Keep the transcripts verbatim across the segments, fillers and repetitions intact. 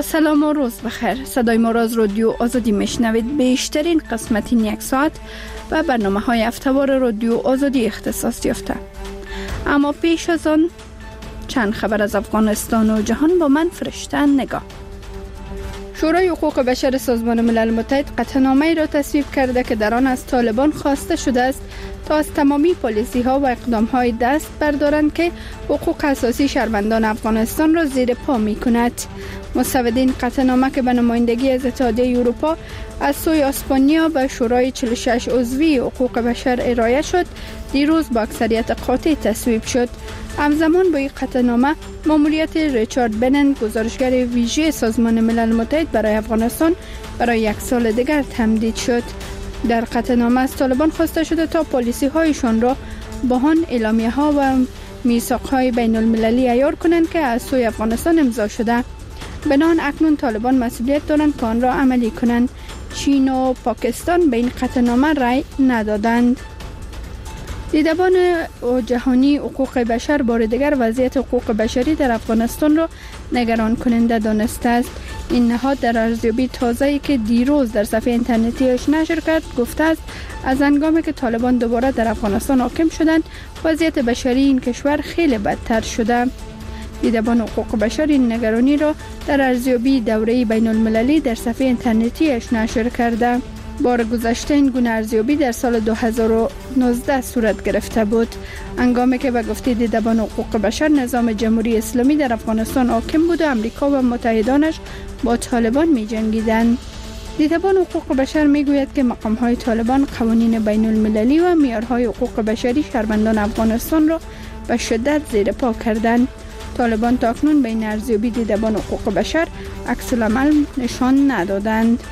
سلام و روز بخیر. صدای ما را از رادیو آزادی میشنوید. بیشترین قسمت این یک ساعت و برنامه های هفته‌وار رادیو آزادی اختصاص یافته. اما پیش از آن چند خبر از افغانستان و جهان با من فرشته نگاه. شورای حقوق بشر سازمان ملل متحد قطعنامه‌ای را تصویب کرده که در آن از طالبان خواسته شده است تا از تمامی پالیسی ها و اقدام های دست بردارند که حقوق اساسی شهروندان افغانستان را زیر پا می کند. مستودین قطعنامه که به نمایندگی از اتحادیه اروپا از سوی اسپانیا به شورای چهل و شش عضوی حقوق بشر ارائه شد، دیروز با اکثریت قاطع تصویب شد. همزمان با این قطعنامه ماموریت ریچارد بنن، گزارشگر ویژه سازمان ملل متحد برای افغانستان، برای یک سال دیگر تمدید شد. در قطعنامه از طالبان خواسته شده تا پالیسی هایشان را با آن اعلامیه ها و میثاق های بین المللی عیار کنند که از سوی افغانستان امضا شده. بنان اکنون طالبان مسئولیت دارند که آن را عملی کنند. چین و پاکستان به این قطعنامه رأی ندادند. دیدبان جهانی حقوق بشر بار دیگر وضعیت حقوق بشری در افغانستان را نگران کننده دانسته است. این نهاد در ارزیابی تازه‌ای که دیروز در صفحه اینترنتیش نشر کرد گفته است از هنگامی که طالبان دوباره در افغانستان حاکم شدند وضعیت بشری این کشور خیلی بدتر شده. دیدبان حقوق بشر این نگرانی را در ارزیابی دوره‌ای بین المللی در صفحه اینترنتیش نشر کرده. بار گذشته این گونه ارزیابی در سال دو هزار و نوزده صورت گرفته بود، هنگامی که به گفته دیدبان حقوق بشر نظام جمهوری اسلامی در افغانستان حاکم بود و امریکا و متحدانش با طالبان می جنگیدند. دیدبان حقوق بشر می گوید که مقام‌های طالبان قوانین بین المللی و معیارهای حقوق بشری شهروندان افغانستان را به شدت زیر پا کردند. طالبان تاکنون به این ارزیابی دیدبان حقوق بشر عکس العمل نشان ندادند.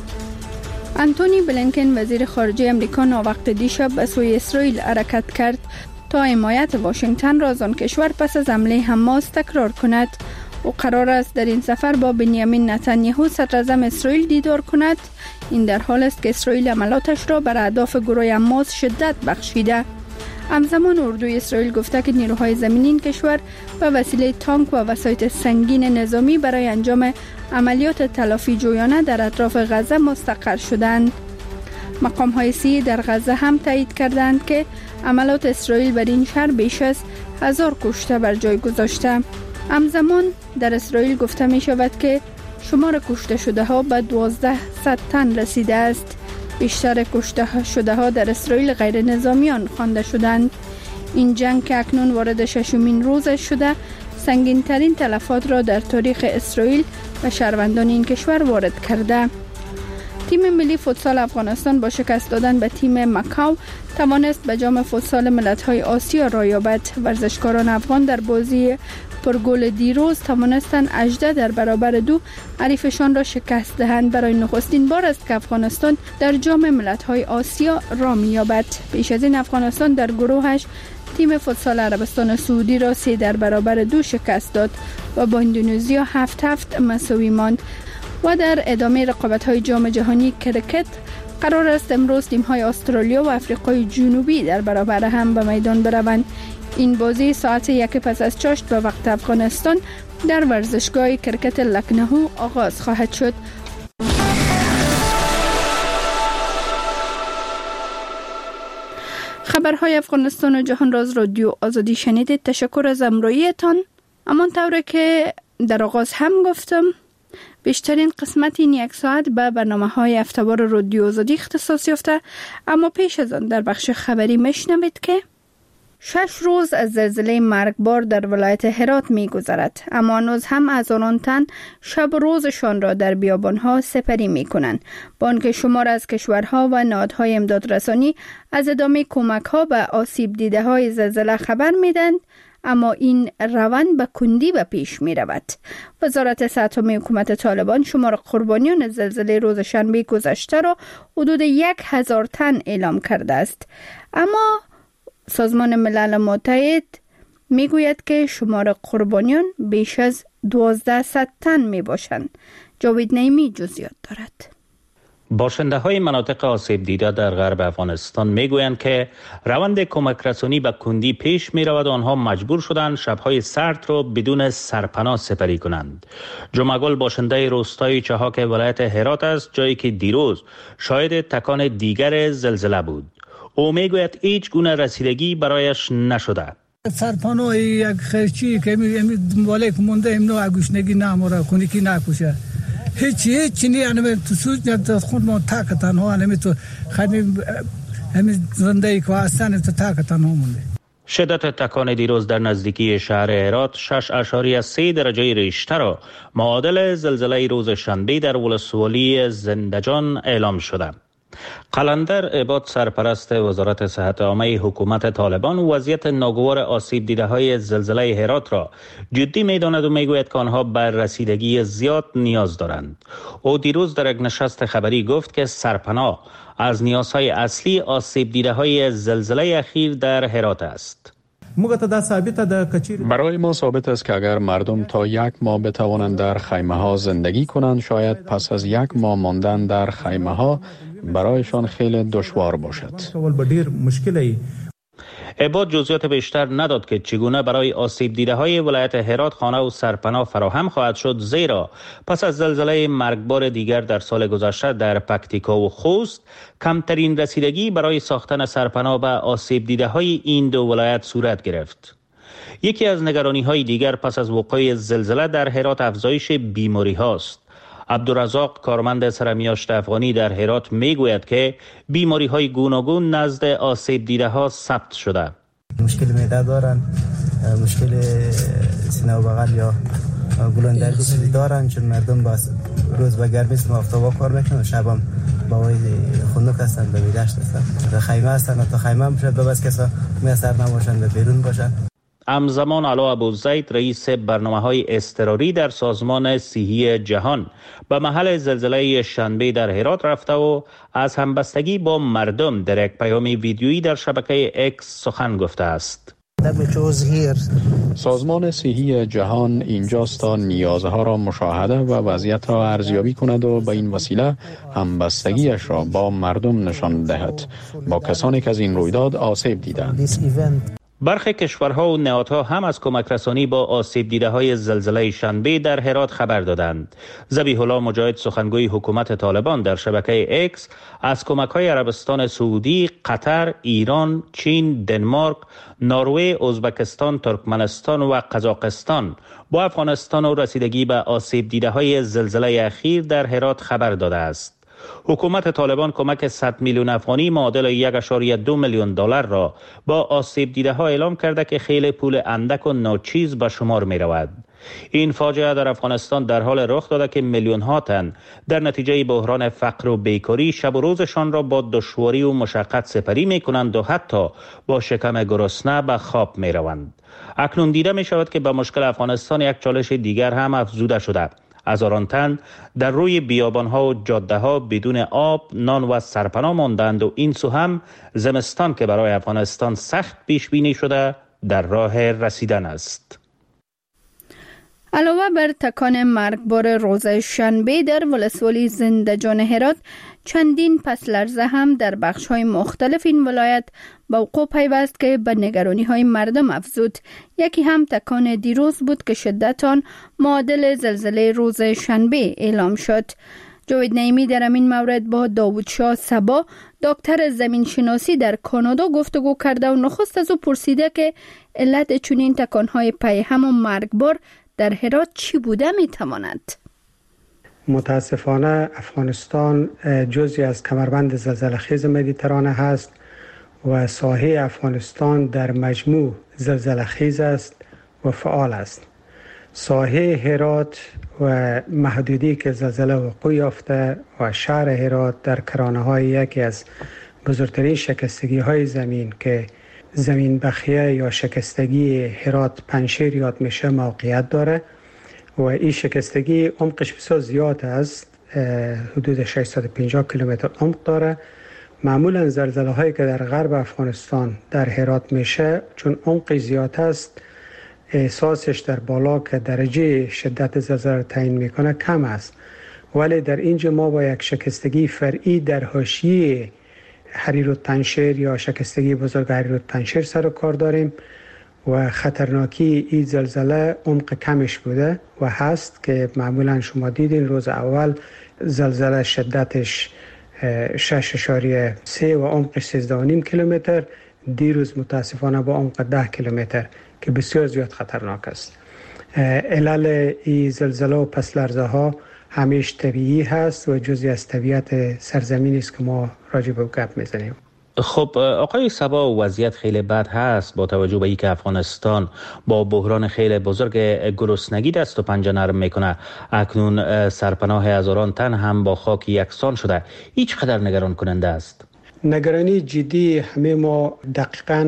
انتونی بلینکن وزیر خارجه امریکا ناوقت دیشب به سوی اسرائیل حرکت کرد تا حمایت واشنگتن را از آن کشور پس از حمله حماس تکرار کند. او قرار است در این سفر با بنیامین نتانیاهو صدر اعظم اسرائیل دیدار کند. این در حال است که اسرائیل عملاتش را بر اهداف گروه حماس شدت بخشیده. همزمان اردوی اسرائیل گفته که نیروهای زمینی این کشور به وسیله تانک و وسایط سنگین نظامی برای انجام عملیات تلافی جویانه در اطراف غزه مستقر شدند. مقام‌های سی در غزه هم تایید کردند که عملات اسرائیل بر این شهر بیش از هزار کشته بر جای گذاشته. همزمان در اسرائیل گفته می شود که شمار کشته شده ها به دوازده صد تن رسیده است. بیشتر کشته شده ها در اسرائیل غیر نظامیان خوانده شدند. این جنگ که اکنون وارد ششمین روزش شده سنگین ترین تلفات را در تاریخ اسرائیل و شهروندان این کشور وارد کرده. تیم ملی فوتسال افغانستان با شکست دادن به تیم مکاو توانست به جام فوتسال ملت‌های آسیا را یابد. ورزشکاران افغان در بازی پرگل دیروز توانستند هجده در برابر دو حریفشان را شکست دهند. برای نخستین بار است که افغانستان در جام ملت‌های آسیا را می‌یابد. پیش از این افغانستان در گروهش تیم فوتسال عربستان سعودی را سه در برابر دو شکست داد و با اندونزیا هفت هفت مساوی ماند. و در ادامه رقابت‌های جام جهانی کرکت قرار است امروز تیم‌های استرالیا و آفریقای جنوبی در برابر هم به میدان بروند. این بازی ساعت یک پس از چاشت به وقت افغانستان در ورزشگاه کرکت لکنهو آغاز خواهد شد. خبرهای افغانستان و جهان را از رادیو آزادی شنیدید. تشکر از همراهیتان. همانطور که در آغاز هم گفتم بیشترین قسمت این یک ساعت به برنامه های هفته‌وار رادیو آزادی اختصاص یافته، اما پیش از آن در بخش خبری میشنوید که شش روز از زلزله مرگبار در ولایت هرات می گذرد، اما هنوز هم هزاران تن شب و روزشان را در بیابانها سپری می کنند. با آنکه شمار از کشورها و نهادهای امدادرسانی از ادامه کمک ها به آسیب دیده های زلزله خبر می دهند، اما این روند به کندی به پیش می رود. وزارت صحت حکومت طالبان شمار قربانیان زلزله روز شنبه گذشته را حدود یک هزار تن اعلام کرده است، اما سازمان ملل متحد می گوید که شمار قربانیان بیش از دوازده صد تن می باشند. جاوید نعیمی جزئیات دارد. باشنده های مناطق آسیب دیده در غرب افغانستان می گویند که روند کمک رسانی به کندی پیش می رود و آنها مجبور شدند شبهای سرد را بدون سرپناه سپری کنند. جمعگل باشنده روستای چهاک ولایت هرات است، جایی که دیروز شاهد تکان دیگر زلزله بود. او می گوید هیچ گونه رسیدگی برایش نشده. سرپناه یک خرچی که می مالک مونده امنو اگوشنگی نامورا کنی کی نکوشه هیچ هیچ نی انم تو سوت نه خود ما تاکتن ها انم تو خدم هم زنده ای که هستن تو تاکتن ها مونده. شدت تکان دیروز در نزدیکی شهر هرات شش اشاریه سه درجه ریشتر را معادل زلزله روز شنبه در ولسوالی زندجان اعلام شده. قلندر عباد سرپرست وزارت صحت عامه حکومت طالبان وضعیت ناگوار آسیب دیده های زلزله هرات را جدی می داند و می گوید که آنها بر رسیدگی زیاد نیاز دارند. او دیروز در یک نشست خبری گفت که سرپناه از نیازهای اصلی آسیب دیده های زلزله اخیر در هرات است. برای ما ثابت است که اگر مردم تا یک ماه بتوانند در خیمه ها زندگی کنند، شاید پس از یک ماه ماندن در خیمه ها برایشان خیلی دشوار باشد. عباد جزئیات بیشتر نداد که چگونه برای آسیب دیده های ولایت هرات خانه و سرپناه فراهم خواهد شد، زیرا پس از زلزله مرگبار دیگر در سال گذشته در پکتیکا و خوست کمترین رسیدگی برای ساختن سرپناه به آسیب دیده های این دو ولایت صورت گرفت. یکی از نگرانی های دیگر پس از وقوع زلزله در هرات افزایش بیماری هاست. عبدالرزاق کارمند سرمیاشت افغانی در هرات می گوید که بیماری های گوناگون نزد آسیب دیده ها ثبت شده. مشکل معده دارن، مشکل سینه و بغل یا گلوندرگی دارن، چون مردم با روز به گرمی و آفتاب کار میکنن و شب هم با وای خنک هستن، به میدشت هستن، به خیمه هستن، تا خیمه هم شد بس کسا میسر نباشن به بیرون باشن. همزمان علا ابوزید رئیس برنامه‌های اضطراری در سازمان صحی جهان به محل زلزله شنبه در هرات رفته و از همبستگی با مردم در یک پیام ویدیویی در شبکه اکس سخن گفته است. سازمان صحی جهان اینجاست تا نیازها را مشاهده و وضعیت را ارزیابی کند و به این وسیله همبستگیش را با مردم نشان دهد، با کسانی که از این رویداد آسیب دیدند. برخی کشورها و نهادها هم از کمک رسانی با آسیب دیده های زلزله شنبه در هرات خبر دادند. ذبیح الله مجاهد سخنگوی حکومت طالبان در شبکه اکس از کمک های عربستان سعودی، قطر، ایران، چین، دنمارک، نروژ، ازبکستان، ترکمنستان و قزاقستان با افغانستان و رسیدگی به آسیب دیده های زلزله اخیر در هرات خبر داده است. حکومت طالبان کمک صد میلیون افغانی معادل یک اشاریه دو میلیون دلار را با آسیب دیده ها اعلام کرده که خیلی پول اندک و ناچیز به شمار می رود. این فاجعه در افغانستان در حال رخ داده که میلیون ها تن در نتیجه بحران فقر و بیکاری شب و روزشان را با دشواری و مشقت سپری می کنند و حتی با شکم گرسنه به خواب می روند. اکنون دیده می شود که به مشکل افغانستان یک چالش دیگر هم افزوده شده. هزاران تن در روی بیابان‌ها و جاده‌ها بدون آب، نان و سرپناه ماندند و این سو هم زمستان که برای افغانستان سخت پیش بینی شده در راه رسیدن است. علاوه بر تکان مرگبار روز شنبه در ولسوالی زندجان هرات، چندین پس لرزه هم در بخش‌های مختلف این ولایت با وقوع پیوست که به نگرانی‌های مردم افزود. یکی هم تکان دیروز بود که شدت آن معادل زلزله روز شنبه اعلام شد. جاوید نعیمی در این مورد با داوود شاه صبا، دکتر زمین شناسی در کانادا گفتگو کرده و نخست از او پرسیده که علت چنین تکان‌های پیهم و مرگبار در هرات چی بوده می‌تواند؟ متاسفانه افغانستان جزئی از کمربند زلزله خیز مدیترانه هست و ساحه افغانستان در مجموع زلزله خیز است و فعال است. ساحه هرات و محدودی که زلزله وقوع یافته و شهر هرات در کرانه‌های یکی از بزرگترین شکستگی های زمین که زمین بخیه یا شکستگی هرات پنشیر یاد میشه موقعیت داره و این شکستگی عمقش بسیار زیاد است، حدود ششصد و پنجاه کیلومتر عمق داره. معمولا زلزله هایی که در غرب افغانستان در هرات میشه چون عمق زیاد است، احساسش در بالا که درجه شدت زلزله تعیین میکنه کم است ولی در اینجا ما با یک شکستگی فرعی در حاشیه حریرالتنشیر یا شکستگی بزرگ حریرالتنشیر سر و کار داریم و خطرناکی این زلزله عمق کمش بوده و هست که معمولا شما دیدین روز اول زلزله شدتش شش اشاریه سه و عمقش سیزده و نیم کیلومتر، دیروز متاسفانه با عمق ده کیلومتر که بسیار زیاد خطرناک است. علل این زلزله و پس لرزه ها همیشه طبیعی هست و جزئی از طبیعت سرزمینی است که ما راجع به گپ میزنیم. خب آقای صبا، وضعیت خیلی بد هست با توجه به اینکه افغانستان با بحران خیلی بزرگ گرسنگی دست و پنجه نرم میکنه. اکنون سرپناه هزاران تن هم با خاک یکسان شده. هیچ قدر نگران کننده است؟ نگرانی جدی همه ما دقیقاً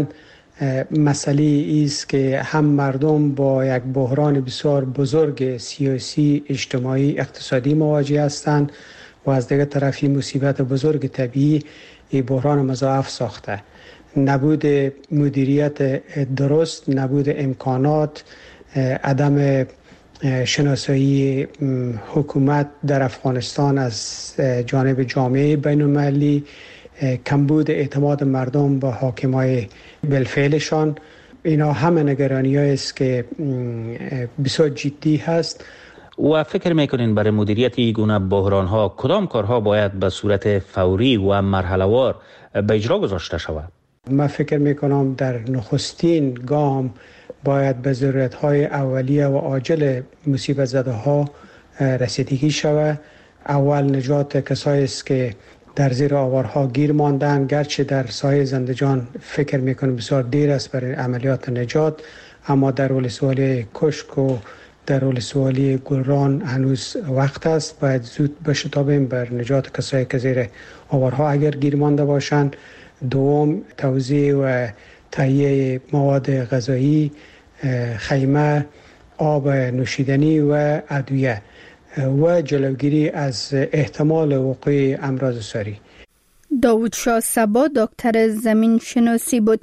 مسئله است که هم مردم با یک بحران بسیار بزرگ سیاسی، اجتماعی، اقتصادی مواجه هستند و از دیگر طرف این مصیبت بزرگ طبیعی این بحران مضاعف ساخته. نبود مدیریت درست، نبود امکانات، عدم شناسایی حکومت در افغانستان از جانب جامعه بین المللی، کمبود اعتماد مردم با حاکمای بالفعلشان، اینا همه نگرانی است که بسیار جدی هست. و فکر میکنین برای مدیریت این گونه بحران ها کدام کارها باید به صورت فوری و مرحله‌وار به اجرا گذاشته شود؟ من فکر میکنم در نخستین گام باید به ضرورت های اولیه و عاجل مصیبت زده ها رسیدگی شود. اول نجات کسایی است که در زیر آوارها گیر ماندن، گرچه در سایه زندجان فکر میکنم بسیار دیر است برای عملیات نجات، اما در ولسوالی کشک و در ولسوالی گلران هنوز وقت است. باید زود بشتابیم بر نجات کسایی که زیر آوارها اگر گیر مانده باشند. دوم، توزیع و تهیه مواد غذایی، خیمه، آب نوشیدنی و ادویه و جلوگیری از احتمال وقوع امراض ساری. داوود شاه صبا دکتر زمین شناسی بود.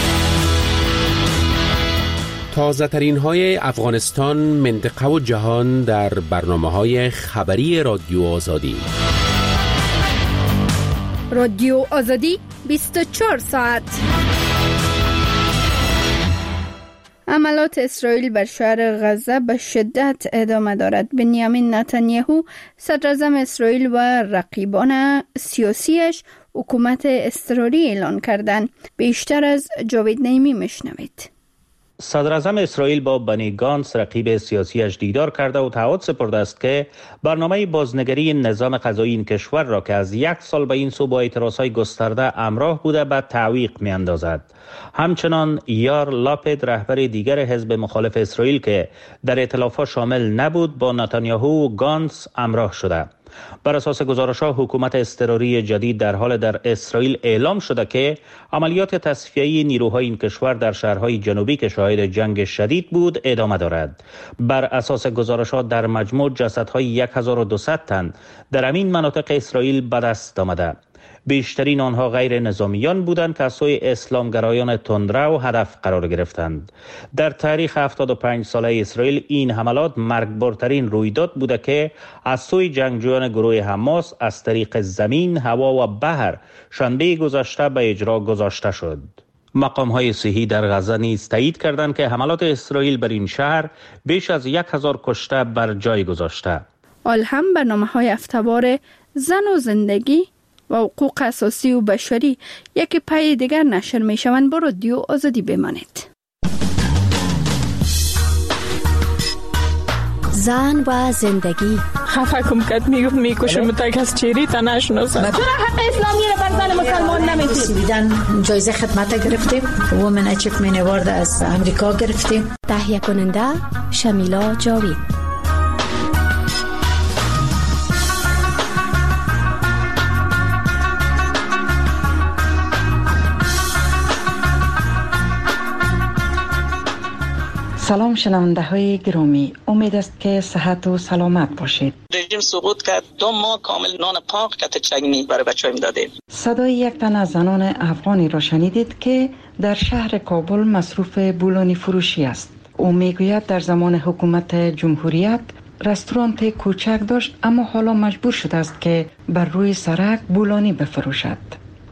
تازه ترین های افغانستان، منطقه و جهان در برنامه های خبری رادیو آزادی. رادیو آزادی بیست و چهار ساعت. عملات اسرائیل بر شهر غزه به شدت ادامه دارد. بنیامین نتانیاهو صدراعظم اسرائیل و رقیبان سیاسیش حکومت اضطراری اعلان کردند. بیشتر از جاوید نعیمی میشنوید. صدراعظم اسرائیل با بنی گانس رقیب سیاسیش دیدار کرده و تعهد سپرده است که برنامه بازنگری نظام قضایی این کشور را که از یک سال به این سو با اعتراضهای گسترده همراه بوده به تعویق می‌اندازد. همچنان یار لاپید رهبر دیگر حزب مخالف اسرائیل که در ائتلاف‌ها شامل نبود با نتانیاهو و گانس همراه شده. بر اساس گزارش‌ها حکومت اضطراری جدید در حال در اسرائیل اعلام شده که عملیات تصفیه‌ای نیروهای این کشور در شهرهای جنوبی که شاهد جنگ شدید بود ادامه دارد. بر اساس گزارش‌ها در مجموع جسدهای یک هزار و دویست تن در همین مناطق اسرائیل به دست آمده. بیشترین آنها غیر نظامیان بودند که از سوی اسلامگرایان تندرو هدف قرار گرفتند. در تاریخ هفتاد و پنج ساله اسرائیل این حملات مرگبارترین رویداد بوده که از سوی جنگجویان گروه حماس از طریق زمین، هوا و بحر شنبه گذشته به اجرا گذاشته شد. مقام‌های صحی در غزه نیز تایید کردند که حملات اسرائیل بر این شهر بیش از یک هزار کشته بر جای گذاشته. آل هم برنامه‌های هفته‌وار زن و زندگی و حقوق اساسی و بشری یک پای دیگر نشر می شوند. با رادیو آزادی بمانید. زن و زندگی. خفه کم کد میگفت میکشم تک از چیری تا نشناسم. چرا حق اسلامی رو بر زن مسلمان نمیدید؟ بیدن جایزه خدمت گرفتیم. وومن اچیومنت اوارد از امریکا گرفتیم. تهیه کننده شمیلا جاوید. سلام شنونده های گرامی، امید است که صحت و سلامت باشید. رژیم سقوط کرد، دو ماه کامل نان پاک کت چگنی برای بچه‌ها میدادیم. صدای یک تن از زنان افغانی را شنیدید که در شهر کابل مصروف بولانی فروشی است. او میگوید در زمان حکومت جمهوریت رستوران کوچک داشت، اما حالا مجبور شده است که بر روی سرک بولانی بفروشد.